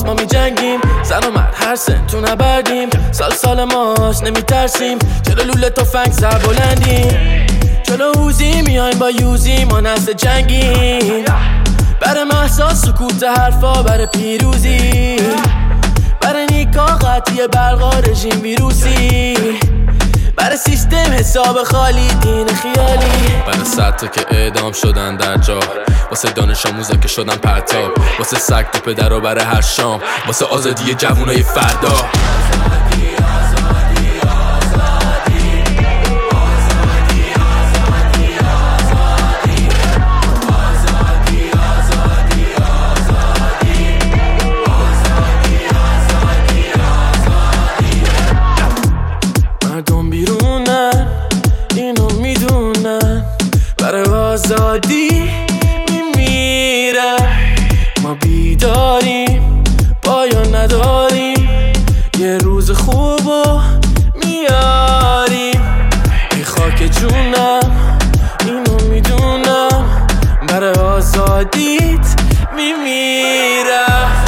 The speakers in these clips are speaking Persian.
ماست ما می جنگیم، زن و مرد هر سن تو نبردیم، سال ماست نمی ترسیم، جلو لوله تفنگ سر بلندیم، جلو اوزی میایم با یوزی، ما نسل جنگیم، برای محسا سکوت حرفا، برای پیروزی، برای نیکا قطعی برقا رژیم ویروسی، برای سیستم حساب خالی دین خیالی، برای 100 تا که اعدام شدن در جا، واسه دانش آموزا که شدن پرتاب، واسه سگ تو پدر و برای هر شام، واسه آزادی جوونای فردا. مردم بیرونن اینو میدونن، برای آزادی میمیرن، ما بیداریم پایان نداریم، یه روز خوبو میاریم، ای خاک جونم اینو میدونم، برای آزادیت میمیرم.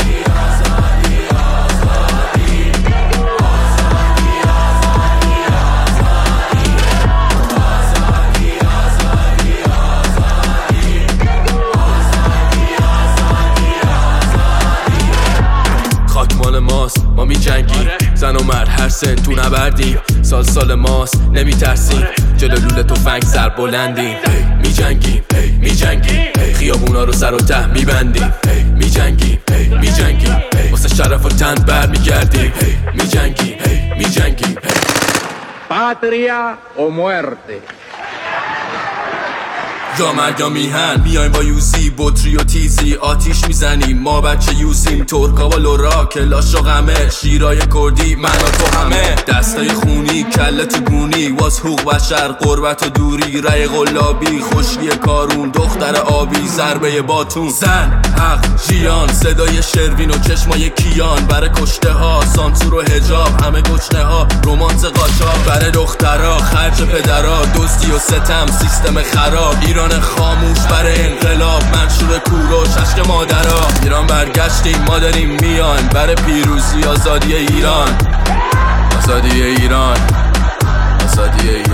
خاک مال ماست ما می جنگیم، زن و مرد هر سن تو نبردیم، سال ماست نمی ترسیم، جلو لوله تفنگ سر بلندیم، می جنگیم خیابونا رو سر و ته می بندیم، می جنگیم واسه شرف و تن بر می گردیم، می جنگیم. Patria o muerte. یا مرگ یا میهن، میایم با یوزی بطری و تیزی، آتیش میزنیم ما بچه یوزیم، ترکا و لورا کلاش و غمه، شیرای کردی من و تو همه، دستای خونی کله تو گونی، واس حقوق بشر قربت و دوری، رای غلابی خشکی کارون، دختر آبی ضربه باتون، زن حق جیان صدای شروین و چشمای کیان، برای کشته ها سانسور و حجاب، همه گشنه ها رومانس قاچاق، برای دخترها خرج پدرها، دزدی و ستم سیستم خراب، ایران خاموش برای انقلاب، منشور کوروش عشق مادرها، ایران برگشتیم ما داریم میان، برای پیروزی آزادی ایران، آزادی ایران.